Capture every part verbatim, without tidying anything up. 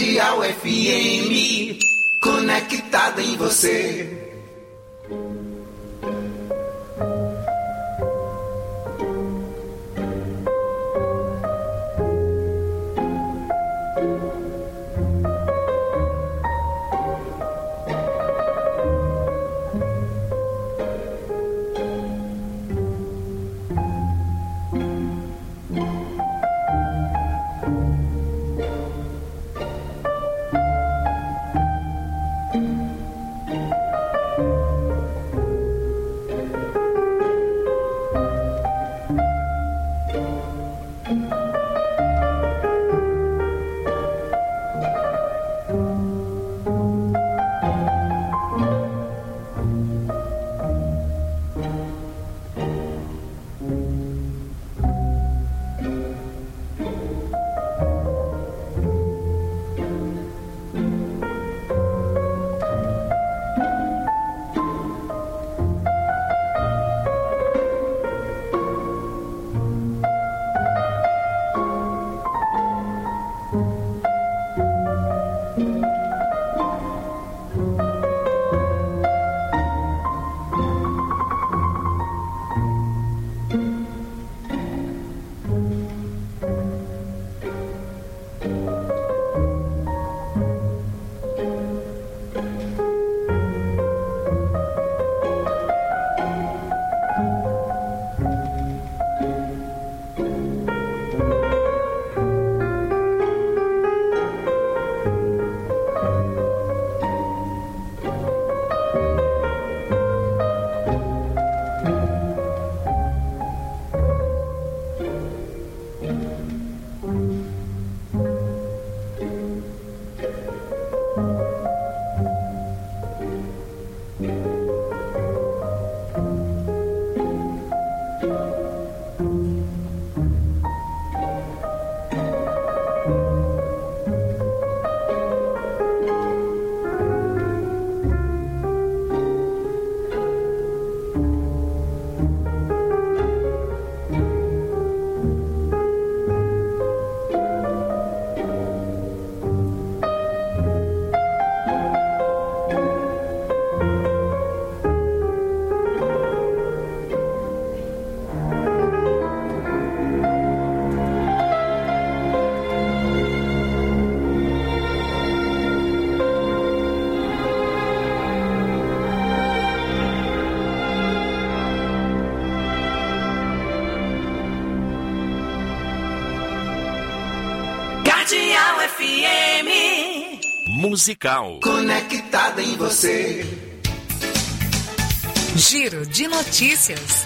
Cardeal F M, conectado em você. Cardeal F M musical, conectada em você. Giro de notícias.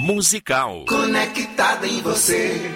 musical. Conectada em você.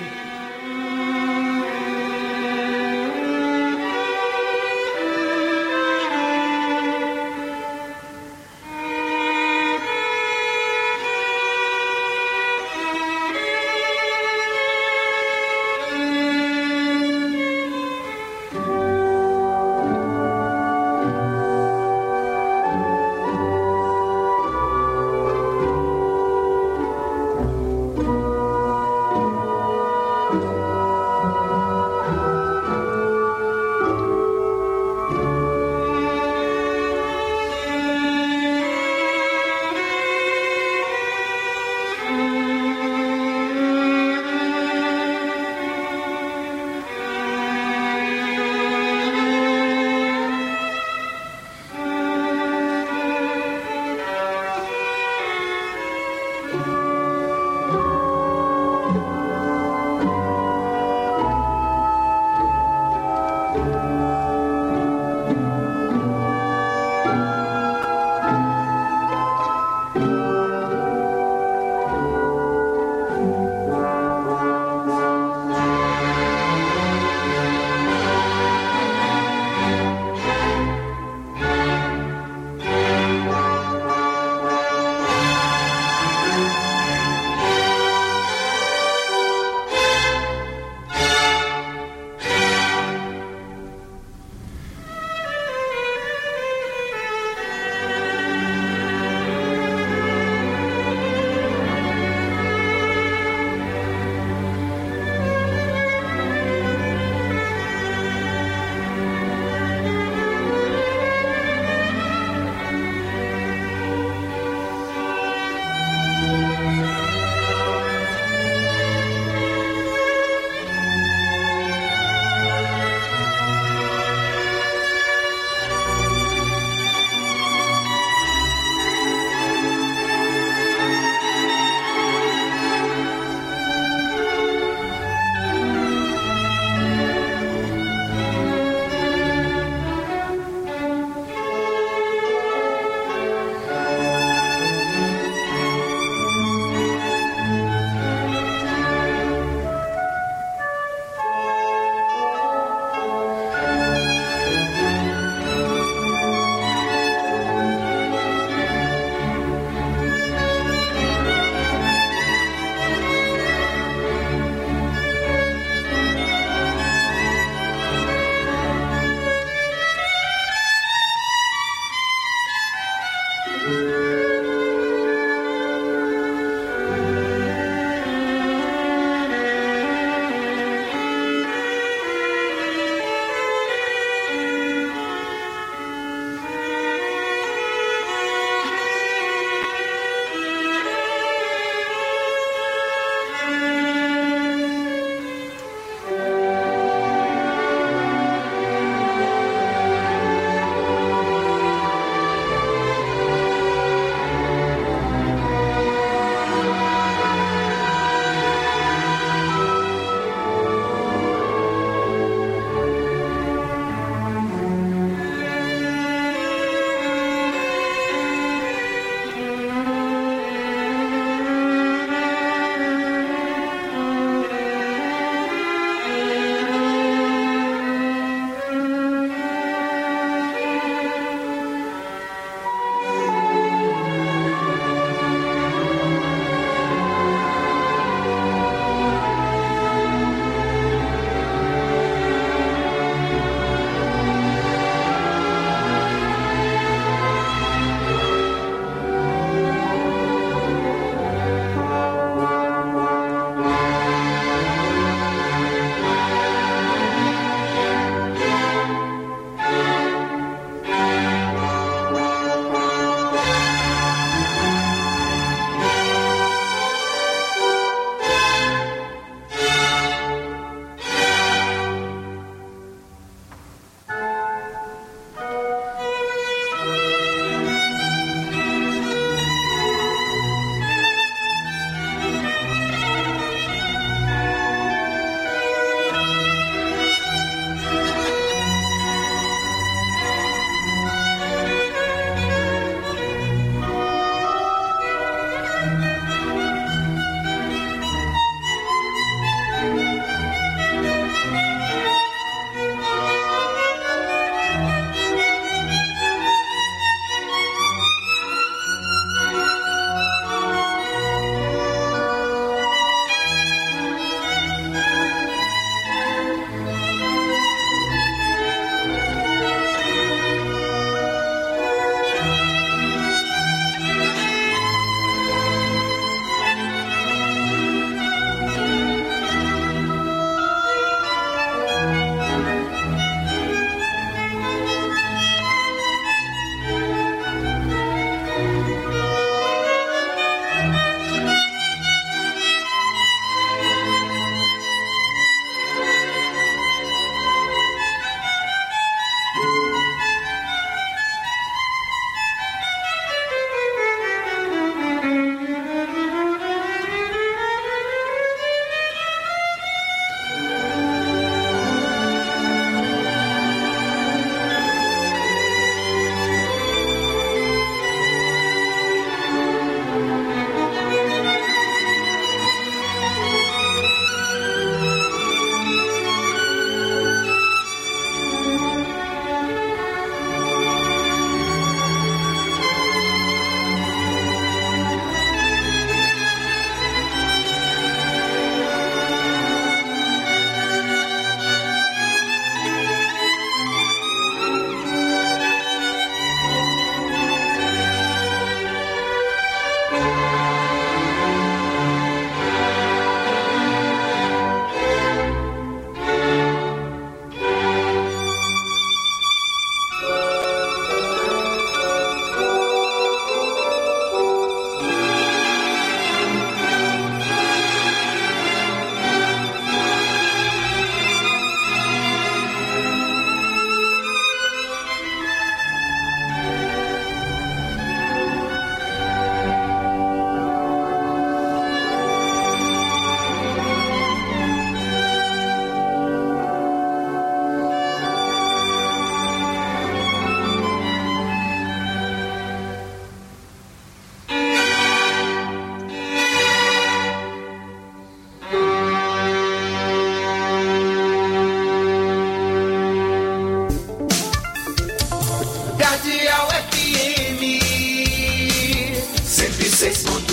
seis ponto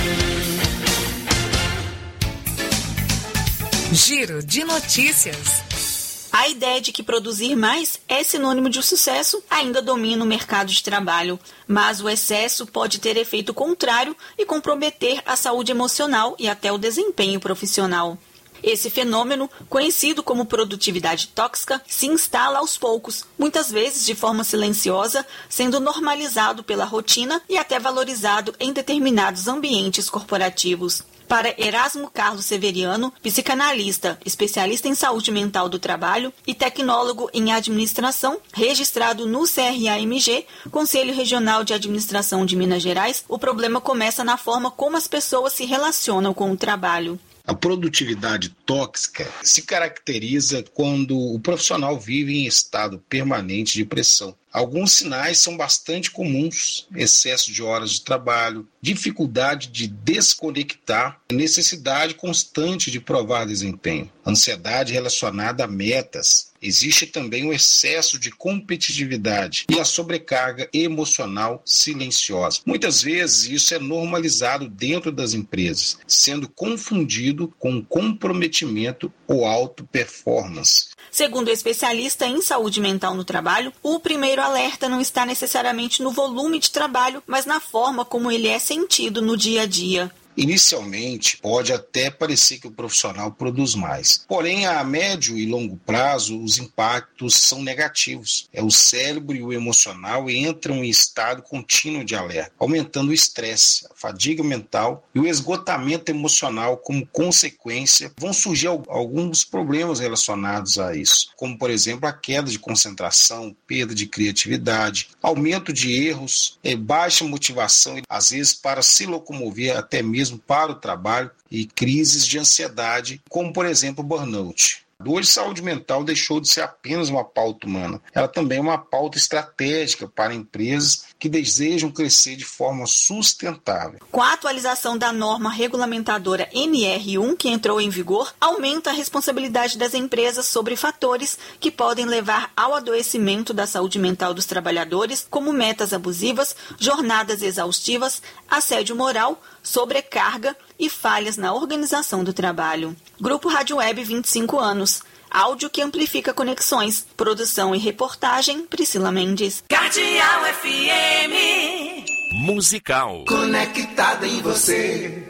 um. Giro de notícias. A ideia de que produzir mais é sinônimo de sucesso ainda domina o mercado de trabalho, mas o excesso pode ter efeito contrário e comprometer a saúde emocional e até o desempenho profissional. Esse fenômeno, conhecido como produtividade tóxica, se instala aos poucos, muitas vezes de forma silenciosa, sendo normalizado pela rotina e até valorizado em determinados ambientes corporativos. Para Erasmo Carlos Severiano, psicanalista, especialista em saúde mental do trabalho e tecnólogo em administração, registrado no C R A M G, Conselho Regional de Administração de Minas Gerais, o problema começa na forma como as pessoas se relacionam com o trabalho. A produtividade tóxica se caracteriza quando o profissional vive em estado permanente de pressão. Alguns sinais são bastante comuns: excesso de horas de trabalho, dificuldade de desconectar, necessidade constante de provar desempenho, ansiedade relacionada a metas. Existe também o excesso de competitividade e a sobrecarga emocional silenciosa. Muitas vezes isso é normalizado dentro das empresas, sendo confundido com comprometimento ou auto-performance. Segundo o especialista em saúde mental no trabalho, o primeiro alerta não está necessariamente no volume de trabalho, mas na forma como ele é sentido no dia a dia. Inicialmente, pode até parecer que o profissional produz mais. Porém, a médio e longo prazo, os impactos são negativos. É o cérebro e o emocional entram em estado contínuo de alerta, aumentando o estresse, a fadiga mental e o esgotamento emocional. Como consequência, vão surgir alguns problemas relacionados a isso, como, por exemplo, a queda de concentração, perda de criatividade, aumento de erros, baixa motivação, às vezes para se locomover até mesmo para o trabalho, e crises de ansiedade, como por exemplo o burnout. Hoje, saúde mental deixou de ser apenas uma pauta humana. Ela também é uma pauta estratégica para empresas que desejam crescer de forma sustentável. Com a atualização da norma regulamentadora N R um, que entrou em vigor, aumenta a responsabilidade das empresas sobre fatores que podem levar ao adoecimento da saúde mental dos trabalhadores, como metas abusivas, jornadas exaustivas, assédio moral, sobrecarga e falhas na organização do trabalho. Grupo Rádio Web, vinte e cinco anos. Áudio que amplifica conexões. Produção e reportagem, Priscila Mendes. Cardeal F M. Musical. Conectada em você.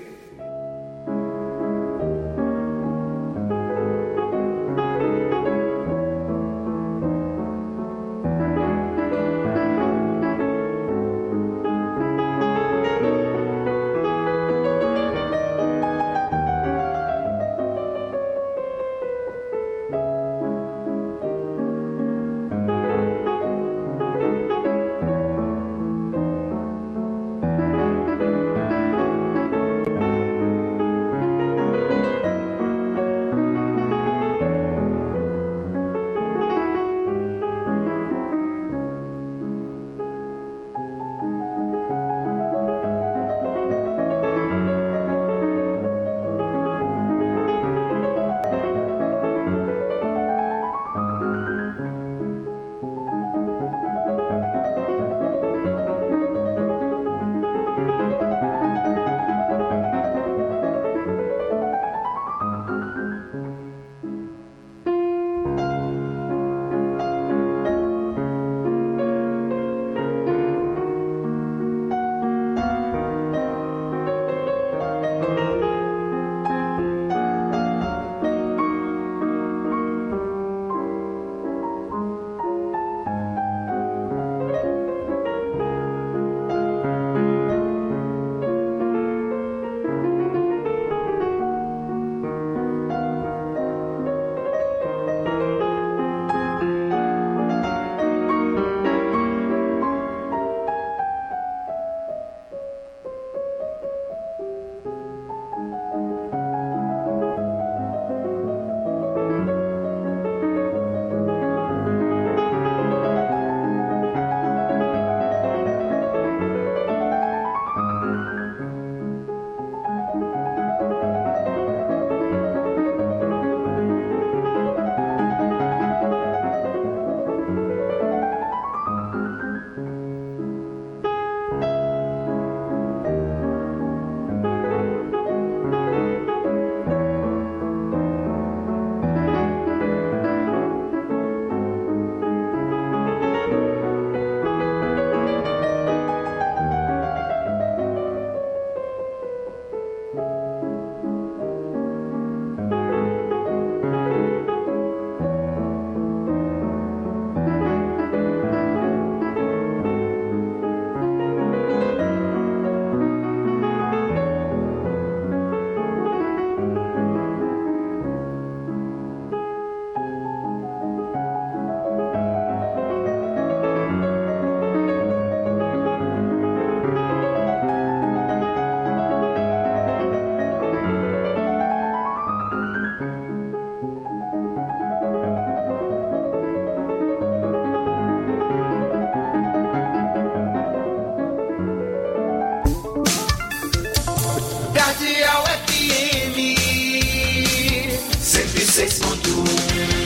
seis ponto um.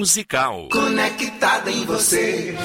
musical. Conectada em você.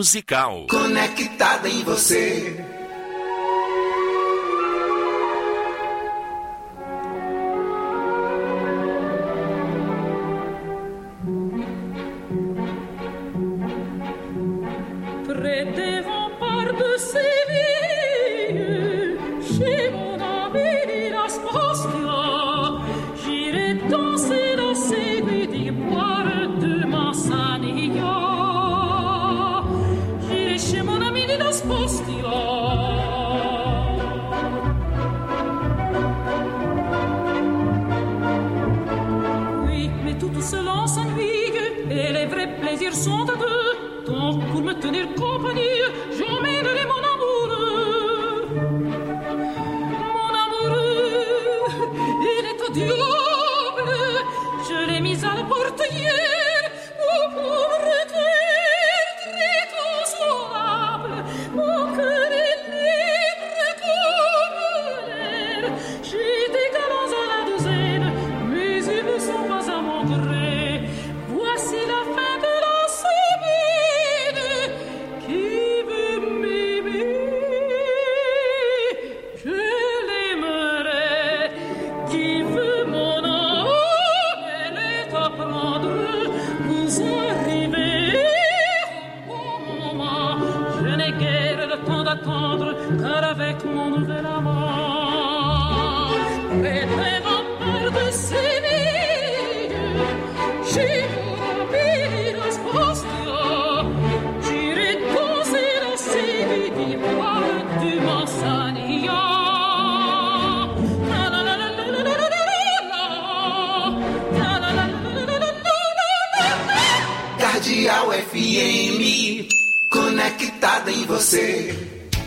musical. Conectada em você. Sont à deux, donc pour me tenir compagnie, j'emmènerai mon amoureux. Mon amoureux, il est au diable, je l'ai mis à la portière, mon pauvre cœur très consolable, mon cœur est libre comme l'air. J'ai des galants à la douzaine, mais ils ne sont pas à mon gré. Voici la fin. Car avec mon nouvel amant, rêvant par de Séville, j'ai rempli la spostio, j'irai danser la Séville du bois du Mansanillo. La la la la la la la la la la la la la. Cardeal F M, conectada em você.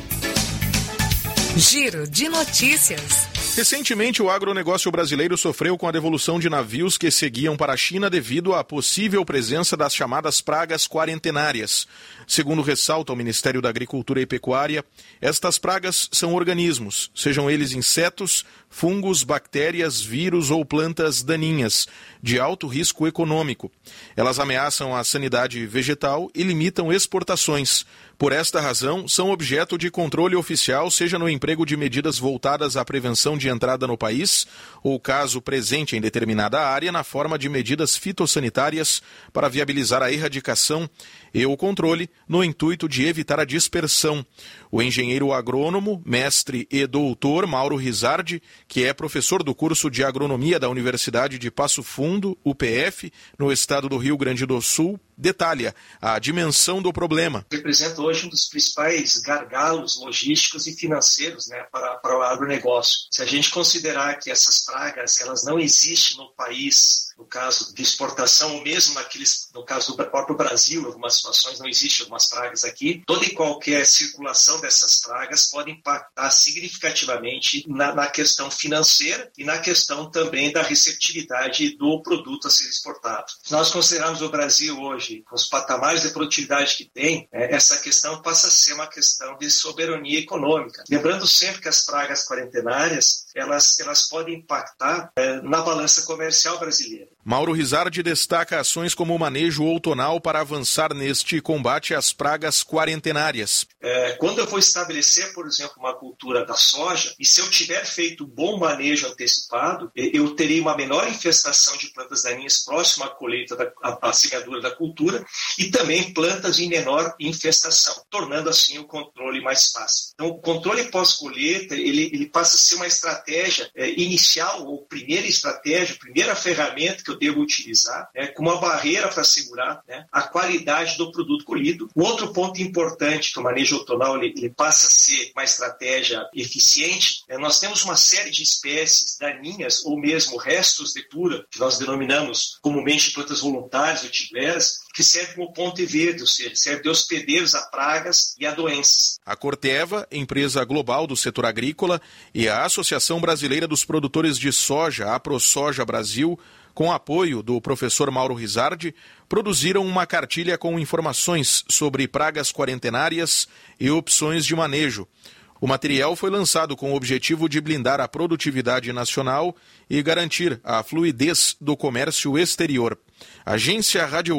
Giro de notícias. Recentemente, o agronegócio brasileiro sofreu com a devolução de navios que seguiam para a China devido à possível presença das chamadas pragas quarentenárias. Segundo ressalta o Ministério da Agricultura e Pecuária, estas pragas são organismos, sejam eles insetos, fungos, bactérias, vírus ou plantas daninhas, de alto risco econômico. Elas ameaçam a sanidade vegetal e limitam exportações. Por esta razão, são objeto de controle oficial, seja no emprego de medidas voltadas à prevenção de entrada no país, ou caso presente em determinada área, na forma de medidas fitossanitárias para viabilizar a erradicação e o controle, no intuito de evitar a dispersão. O engenheiro agrônomo, mestre e doutor Mauro Rizardi, que é professor do curso de agronomia da Universidade de Passo Fundo, U P F, no estado do Rio Grande do Sul, detalha a dimensão do problema. Representa hoje um dos principais gargalos logísticos e financeiros, né, para, para o agronegócio. Se a gente considerar que essas pragas elas não existem no país, no caso de exportação, ou mesmo naqueles, no caso do próprio Brasil, em algumas situações não existem algumas pragas aqui, toda e qualquer circulação dessas pragas pode impactar significativamente na, na questão financeira e na questão também da receptividade do produto a ser exportado. Se nós considerarmos o Brasil hoje, com os patamares de produtividade que tem, é, essa questão passa a ser uma questão de soberania econômica. Lembrando sempre que as pragas quarentenárias, elas, elas podem impactar é, na balança comercial brasileira. Mauro Rizardi destaca ações como o manejo outonal para avançar neste combate às pragas quarentenárias. É, quando eu vou estabelecer, por exemplo, uma cultura da soja, e se eu tiver feito bom manejo antecipado, eu terei uma menor infestação de plantas daninhas próxima à colheita, da, à, à semeadura da cultura, e também plantas em menor infestação, tornando assim o controle mais fácil. Então, o controle pós-colheita, ele, ele passa a ser uma estratégia é, inicial, ou primeira estratégia, primeira ferramenta que eu devo utilizar, né, como uma barreira para assegurar, né, a qualidade do produto colhido. Um outro ponto importante que o manejo outonal ele, ele passa a ser uma estratégia eficiente, é, nós temos uma série de espécies daninhas ou mesmo restos de cura, que nós denominamos comumente plantas voluntárias ou tigeras, que servem como ponte verde, ou seja, servem de hospedeiros a pragas e a doenças. A Corteva, empresa global do setor agrícola, e a Associação Brasileira dos Produtores de Soja, a ProSoja Brasil, com apoio do professor Mauro Rizardi, produziram uma cartilha com informações sobre pragas quarentenárias e opções de manejo. O material foi lançado com o objetivo de blindar a produtividade nacional e garantir a fluidez do comércio exterior. Agência Rádio Web.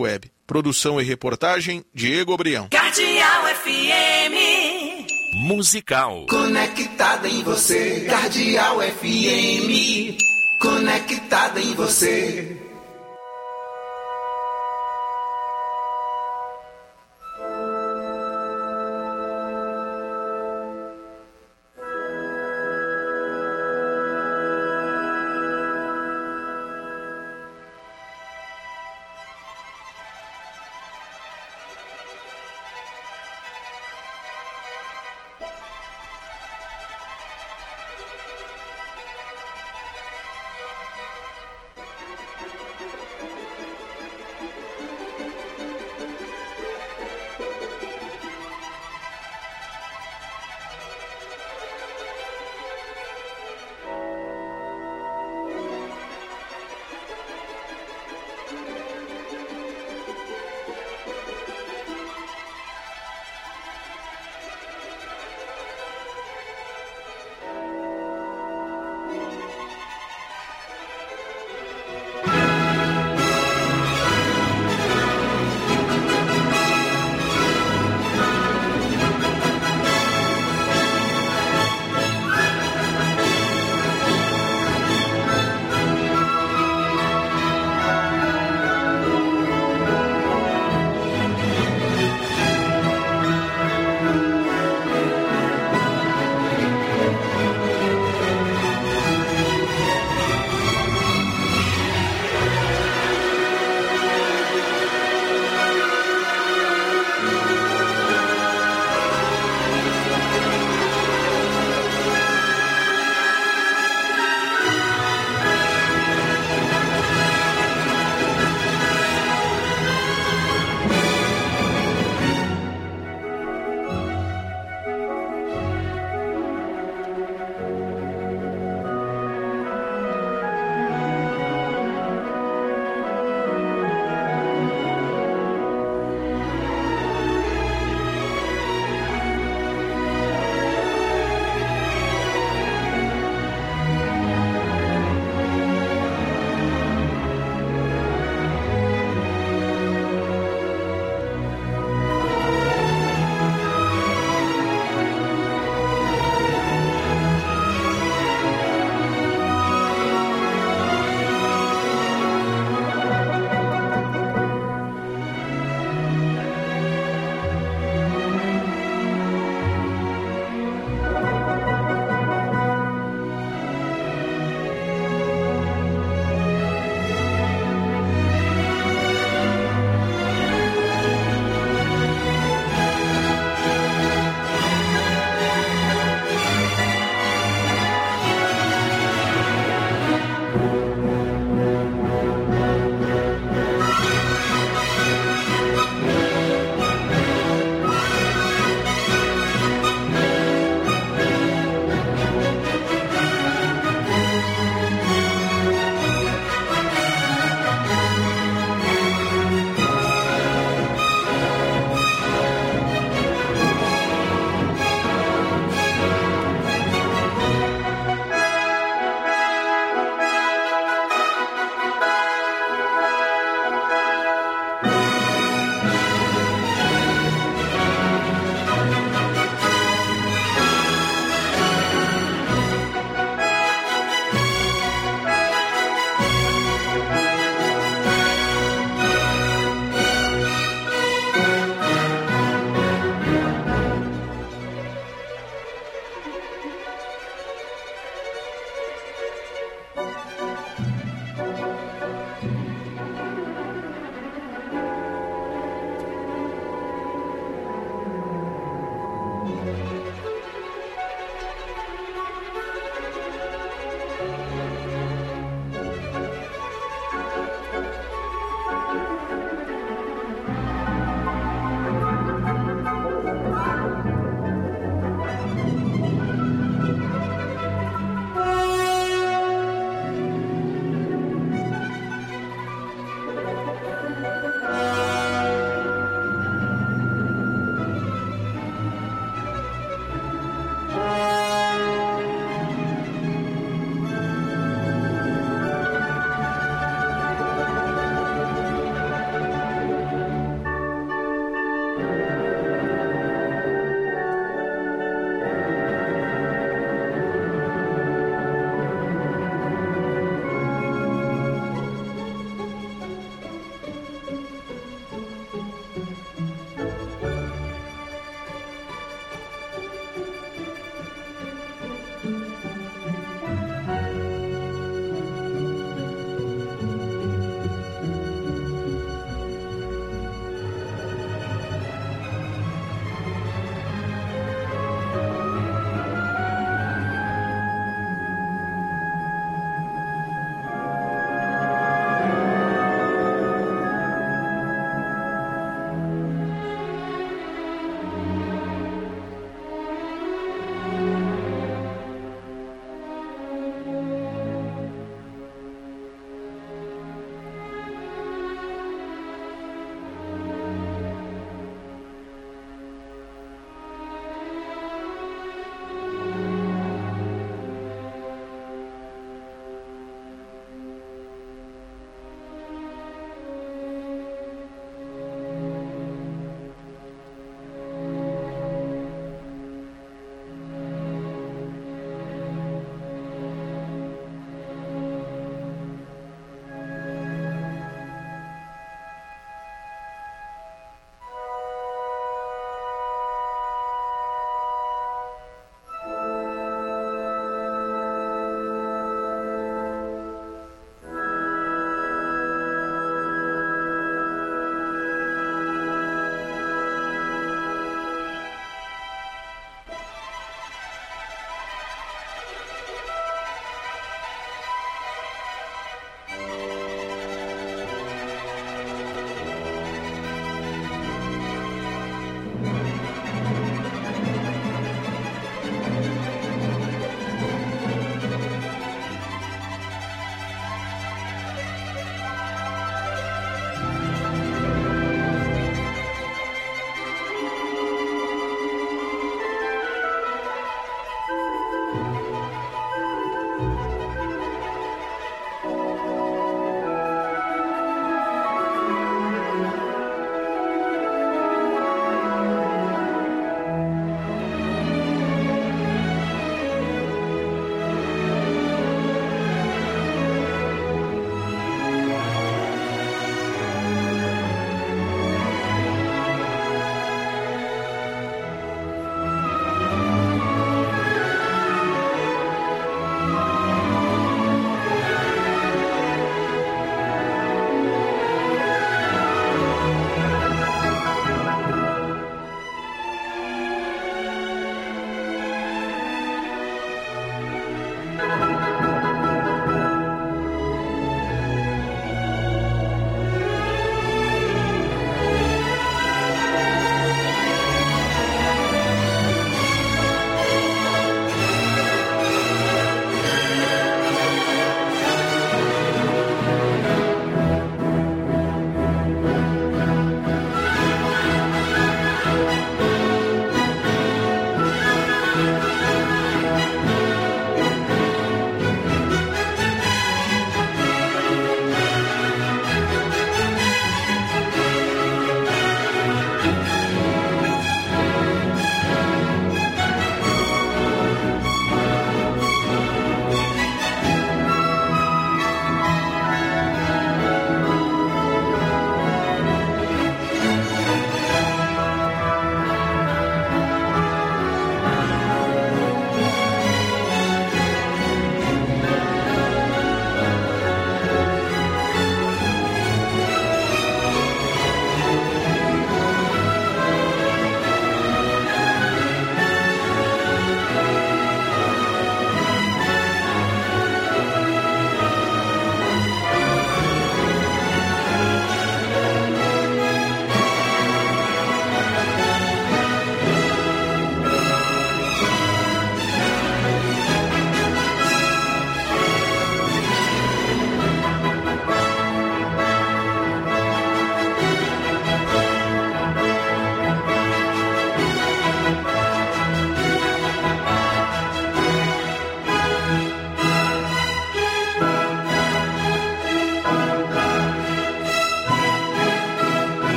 Produção e reportagem, Diego Obrião. Cardeal F M. Musical. Conectada em você. Cardeal F M. Conectada em você.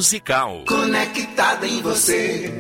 Musical. Conectada em você.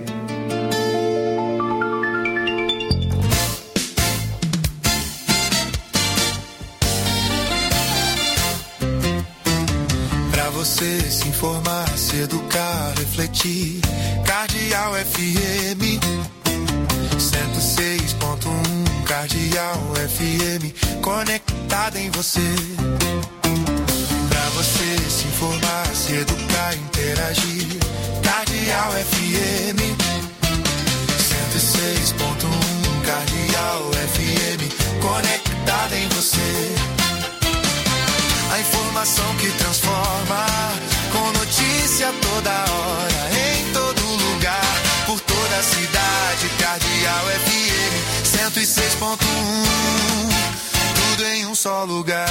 Pra você se informar, se educar, refletir. Cardeal F M cento e seis ponto um. Cardeal F M, conectada em você. Pra você se informar, se educar, interagir. Cardeal F M cento e seis ponto um. Cardeal F M, conectada em você. A informação que transforma, com notícia toda hora, em todo lugar, por toda a cidade. Cardeal F M cento e seis ponto um, tudo em um só lugar.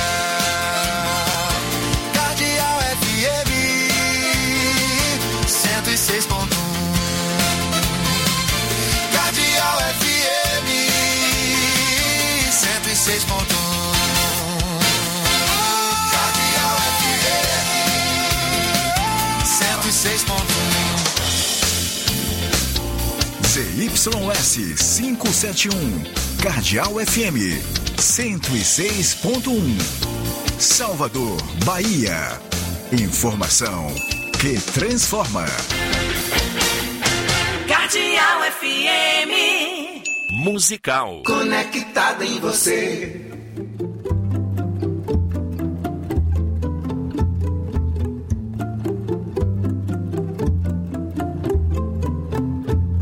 Cardeal F M cento e seis ponto um. Cardeal F M cento e seis ponto um. Cardeal F M cento e seis ponto um. Z Y S quinhentos e setenta e um, Cardeal F M cento e seis ponto um, Salvador, Bahia. Informação que transforma. Cardeal F M Musical. Conectada em você.